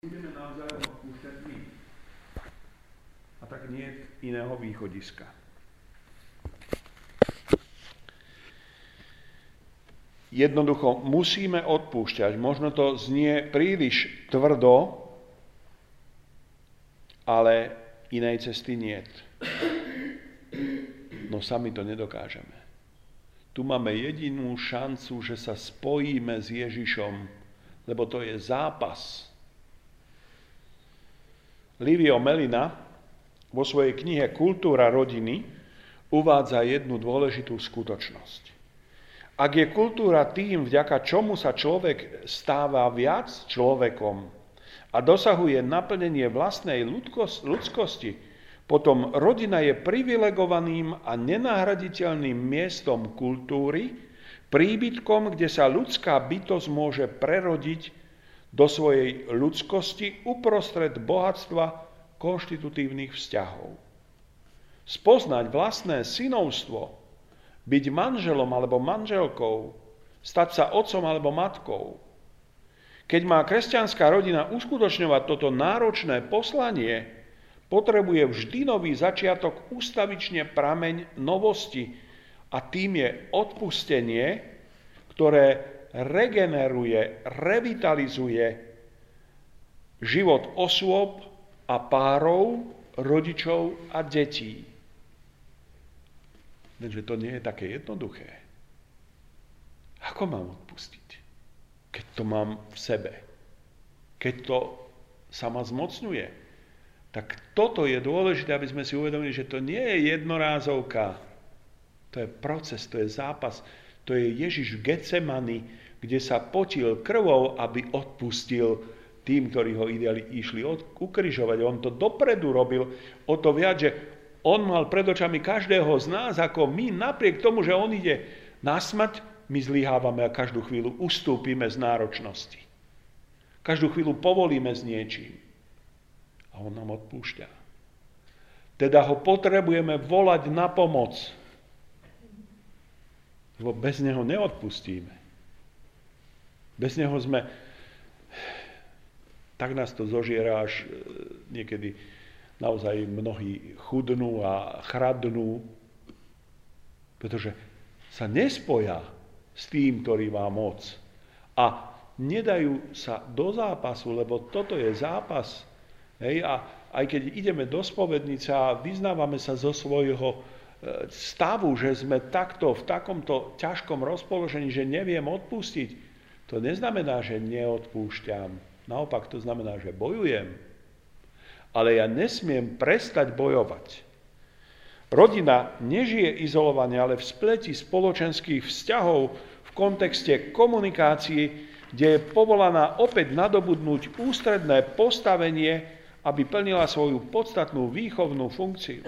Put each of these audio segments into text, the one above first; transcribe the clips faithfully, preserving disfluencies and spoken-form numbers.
budeme navzájom odpúšťať my. A tak nie je iného východiska. Jednoducho musíme odpúšťať. Možno to znie príliš tvrdo, ale inej cesty niet. No sami to nedokážeme. Tu máme jedinú šancu, že sa spojíme s Ježišom, lebo to je zápas. Livio Melina vo svojej knihe Kultúra rodiny uvádza jednu dôležitú skutočnosť. Ak je kultúra tým, vďaka čomu sa človek stáva viac človekom a dosahuje naplnenie vlastnej ľudskosti, potom rodina je privilegovaným a nenahraditeľným miestom kultúry, príbytkom, kde sa ľudská bytosť môže prerodiť do svojej ľudskosti uprostred bohatstva konštitutívnych vzťahov. Spoznať vlastné synovstvo, byť manželom alebo manželkou, stať sa otcom alebo matkou. Keď má kresťanská rodina uskutočňovať toto náročné poslanie, potrebuje vždy nový začiatok, ustavične prameň novosti a tým je odpustenie, ktoré regeneruje, revitalizuje život osôb a párov, rodičov a detí. Lenže to nie je také jednoduché. Ako mám odpustiť? Keď to mám v sebe. Keď to sa ma zmocňuje. Tak toto je dôležité, aby sme si uvedomili, že to nie je jednorázovka. To je proces, to je zápas. To je Ježiš v Getsemani, kde sa potil krvou, aby odpustil tým, ktorí ho ideali išli ukrižovať. On to dopredu robil o to viac, že on mal pred očami každého z nás, ako my, napriek tomu, že on ide na smrť, my zlyhávame a každú chvíľu ustúpime z náročnosti. Každú chvíľu povolíme s niečím. A on nám odpúšťa. Teda ho potrebujeme volať na pomoc. Lebo bez neho neodpustíme. Bez neho sme... Tak nás to zožiera, až niekedy naozaj mnohí chudnú a chradnú, pretože sa nespoja s tým, ktorý má moc. A nedajú sa do zápasu, lebo toto je zápas. Hej? A aj keď ideme do spovednice a vyznávame sa zo svojho stavu, že sme takto v takomto ťažkom rozpoložení, že neviem odpustiť, to neznamená, že neodpúšťam. Naopak to znamená, že bojujem. Ale ja nesmiem prestať bojovať. Rodina nežije izolovane, ale v spleti spoločenských vzťahov v kontexte komunikácií, kde je povolaná opäť nadobudnúť ústredné postavenie, aby plnila svoju podstatnú výchovnú funkciu.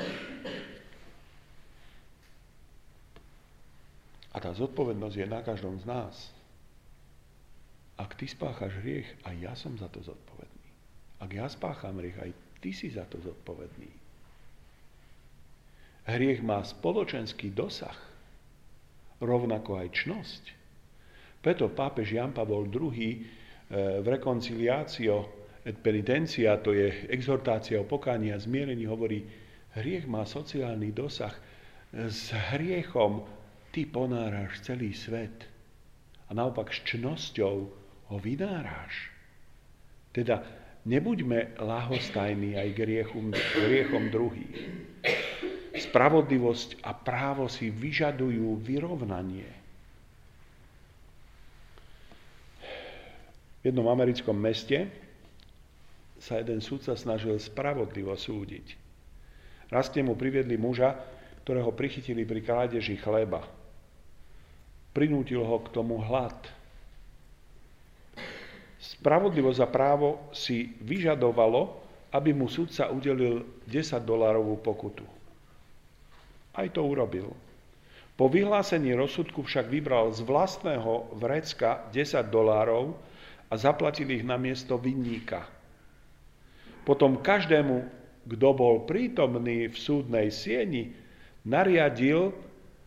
A tá zodpovednosť je na každom z nás. Ak ty spáchaš hriech, aj ja som za to zodpovedný. Ak ja spácham hriech, aj ty si za to zodpovedný. Hriech má spoločenský dosah, rovnako aj čnosť. Preto pápež Jan Pavol druhý v Reconciliatio et Penitentia, to je exhortácia o pokáni a zmierení, hovorí, hriech má sociálny dosah. S hriechom ty ponáraš celý svet. A naopak s čnosťou ho vynáraš. Teda nebuďme ľahostajní aj griechom, griechom druhých. Spravodlivosť a právo si vyžadujú vyrovnanie. V jednom americkom meste sa jeden sudca snažil spravodlivo súdiť. Raz k nemu priviedli muža, ktorého prichytili pri krádeži chleba. Prinútil ho k tomu hlad. Spravodlivosť a právo si vyžadovalo, aby mu sudca udelil desaťdolárovú pokutu. Aj to urobil. Po vyhlásení rozsudku však vybral z vlastného vrecka desať dolárov a zaplatil ich na miesto vinníka. Potom každému, kto bol prítomný v súdnej sieni, nariadil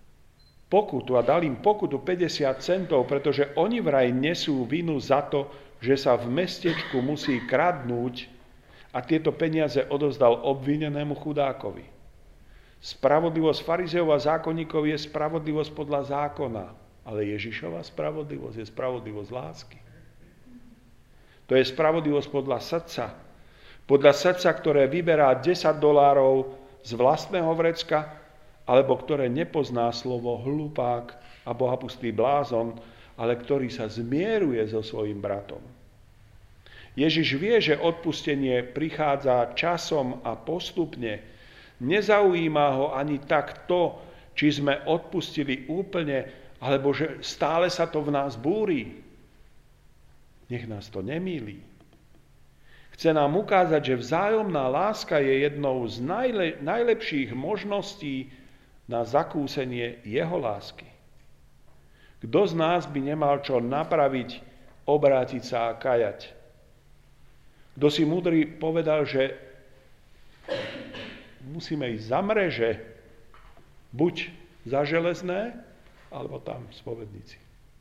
pokutu a dal im pokutu päťdesiat centov, pretože oni vraj nesú vinu za to, že sa v mestečku musí kradnúť a tieto peniaze odovzdal obvinenému chudákovi. Spravodlivosť farizeov a zákonníkov je spravodlivosť podľa zákona, ale Ježišova spravodlivosť je spravodlivosť lásky. To je spravodlivosť podľa srdca. Podľa srdca, ktoré vyberá desať dolárov z vlastného vrecka, alebo ktoré nepozná slovo hlupák a bohapustý blázon, ale ktorý sa zmieruje so svojím bratom. Ježiš vie, že odpustenie prichádza časom a postupne. Nezaujíma ho ani tak to, či sme odpustili úplne, alebo že stále sa to v nás búri. Nech nás to nemýli. Chce nám ukázať, že vzájomná láska je jednou z najle- najlepších možností na zakúsenie jeho lásky. Kto z nás by nemal čo napraviť, obrátiť sa a kajať? Kto si múdry povedal, že musíme ísť za mreže, buď za železné, alebo tam spovedníci.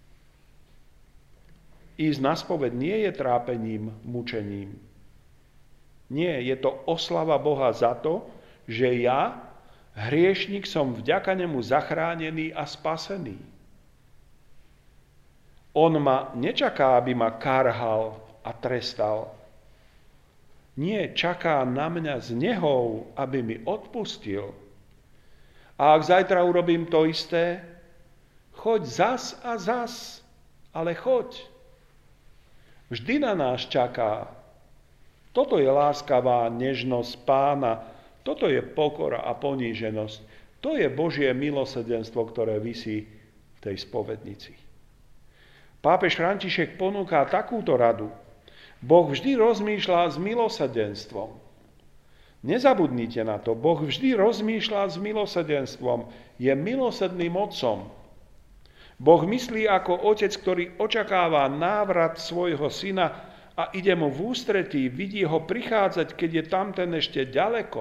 Ísť na spoved nie je trápením, mučením. Nie, je to oslava Boha za to, že ja, hriešnik, som vďaka nemu zachránený a spasený. On ma nečaká, aby ma karhal a trestal. Nie, čaká na mňa z nehou, aby mi odpustil. A ak zajtra urobím to isté, choď zas a zas, ale choď. Vždy na nás čaká. Toto je láskavá nežnosť Pána, toto je pokora a poníženosť. To je Božie milosrdenstvo, ktoré visí v tej spovednici. Pápež František ponúka takúto radu. Boh vždy rozmýšľa s milosrdenstvom. Nezabudnite na to, Boh vždy rozmýšľa s milosrdenstvom. Je milosrdným otcom. Boh myslí ako otec, ktorý očakáva návrat svojho syna a ide mu v ústretí, vidí ho prichádzať, keď je tamten ešte ďaleko.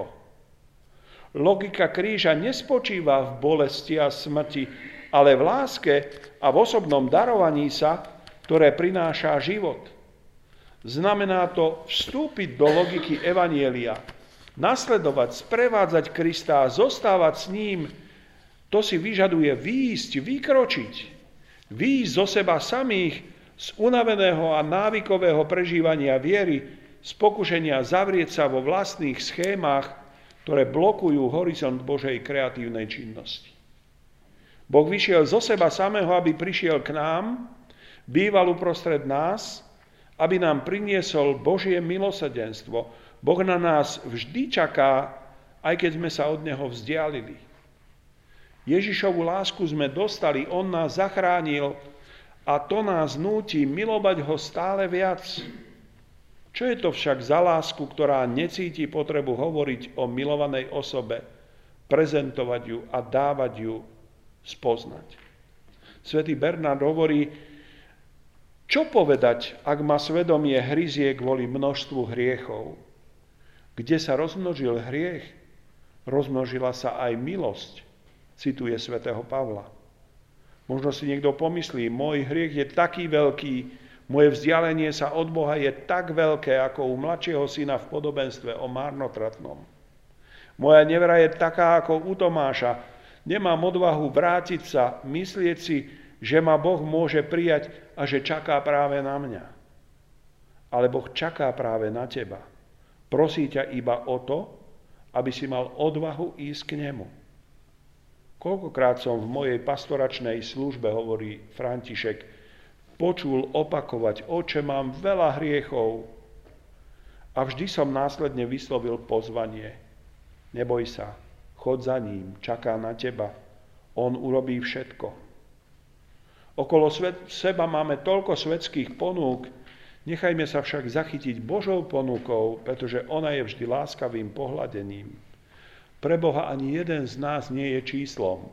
Logika kríža nespočíva v bolesti a smrti, ale v láske a v osobnom darovaní sa, ktoré prináša život. Znamená to vstúpiť do logiky evanjelia, nasledovať, sprevádzať Krista a zostávať s ním. To si vyžaduje výjsť, vykročiť, výjsť zo seba samých, z unaveného a návykového prežívania viery, z pokušenia zavrieť sa vo vlastných schémach, ktoré blokujú horizont Božej kreatívnej činnosti. Boh vyšiel zo seba samého, aby prišiel k nám, býval uprostred nás, aby nám priniesol Božie milosrdenstvo. Boh na nás vždy čaká, aj keď sme sa od Neho vzdialili. Ježišovu lásku sme dostali, On nás zachránil a to nás núti milovať Ho stále viac. Čo je to však za lásku, ktorá necíti potrebu hovoriť o milovanej osobe, prezentovať ju a dávať ju spoznať? Svätý Bernard hovorí, čo povedať, ak ma svedomie hryzie kvôli množstvu hriechov? Kde sa rozmnožil hriech, rozmnožila sa aj milosť, cituje svätého Pavla. Možno si niekto pomyslí, môj hriech je taký veľký, moje vzdialenie sa od Boha je tak veľké, ako u mladšieho syna v podobenstve o márnotratnom. Moja nevera je taká, ako u Tomáša. Nemám odvahu vrátiť sa, myslieť si, že ma Boh môže prijať a že čaká práve na mňa. Ale Boh čaká práve na teba. Prosí ťa iba o to, aby si mal odvahu ísť k nemu. Koľkokrát som v mojej pastoračnej službe, hovorí František, počul opakovať, oče, mám veľa hriechov. A vždy som následne vyslovil pozvanie. Neboj sa, chod za ním, čaká na teba. On urobí všetko. Okolo seba máme toľko svetských ponúk, nechajme sa však zachytiť Božou ponukou, pretože ona je vždy láskavým pohľadením. Pre Boha ani jeden z nás nie je číslom.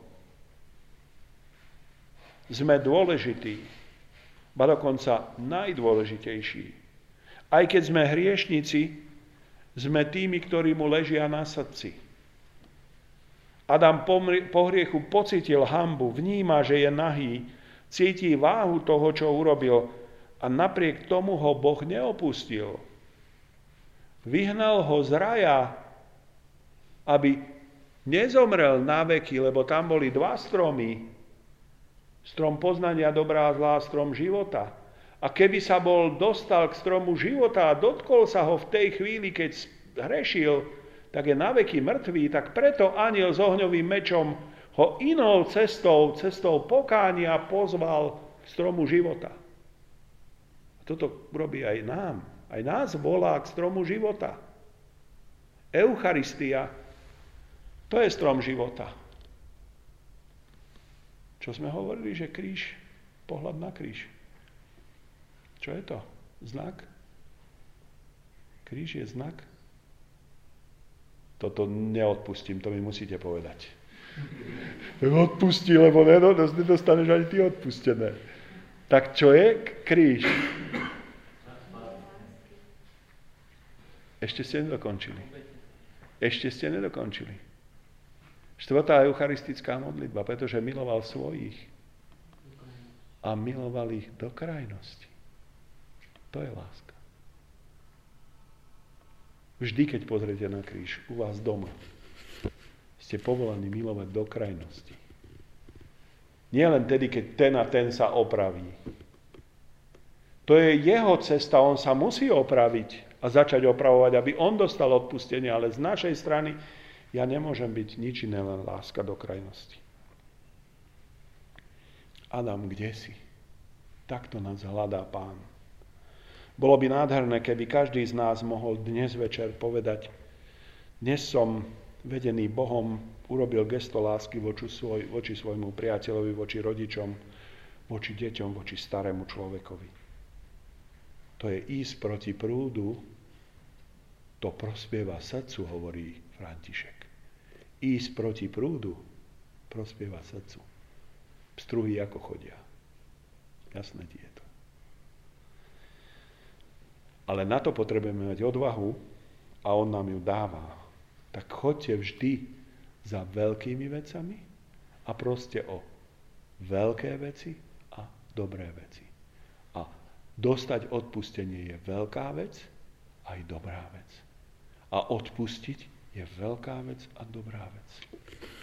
Sme dôležití, ba dokonca najdôležitejší. Aj keď sme hriešnici, sme tými, ktorí mu ležia na srdci. Adam po hriechu pocitil hanbu, vníma, že je nahý, cíti váhu toho, čo urobil A napriek tomu ho Boh neopustil. Vyhnal ho z raja, aby nezomrel na veky, lebo tam boli dva stromy. Strom poznania dobrá a zlá, strom života. A keby sa bol dostal k stromu života a dotkol sa ho v tej chvíli, keď hrešil, tak je na veky mŕtvý. Tak preto anjel s ohňovým mečom ho inou cestou, cestou pokánia pozval k stromu života. A toto robí aj nám. Aj nás volá k stromu života. Eucharistia, to je strom života. Čo sme hovorili, že kríž, pohľad na kríž. Čo je to? Znak? Kríž je znak? Toto neodpustím, to mi musíte povedať. Odpustí, lebo nedostaneš ani ty odpustené. Tak čo je kríž? Ešte ste nedokončili. Ešte ste nedokončili. Štvrtá eucharistická modlitba, pretože miloval svojich a miloval ich do krajnosti. To je láska. Vždy, keď pozriete na kríž u vás doma, ste povolaní milovať do krajnosti. Nie len tedy, keď ten a ten sa opraví. To je jeho cesta, on sa musí opraviť a začať opravovať, aby on dostal odpustenie, ale z našej strany ja nemôžem byť nič iné, len láska do krajnosti. Adam, kde si? Takto nás hľadá Pán. Bolo by nádherné, keby každý z nás mohol dnes večer povedať, dnes som vedený Bohom, urobil gesto lásky voči, svoj, voči svojmu priateľovi, voči rodičom, voči deťom, voči starému človekovi. To je ísť proti prúdu, to prospieva srdcu, hovorí František. Ísť proti prúdu prospieva srdcu. Pstruhy ako chodia. Jasné ti je to. Ale na to potrebujeme mať odvahu a on nám ju dáva. Tak choďte vždy za veľkými vecami a proste o veľké veci a dobré veci. A dostať odpustenie je veľká vec aj dobrá vec. A odpustiť je veľká vec a dobrá vec.